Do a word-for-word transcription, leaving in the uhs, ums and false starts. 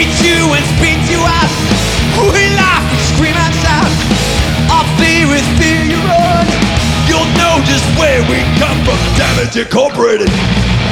eat you and spit you out. We laugh, we scream and shout. Our fear is fear you run. You'll know just where we come from. Damn it, Incorporated.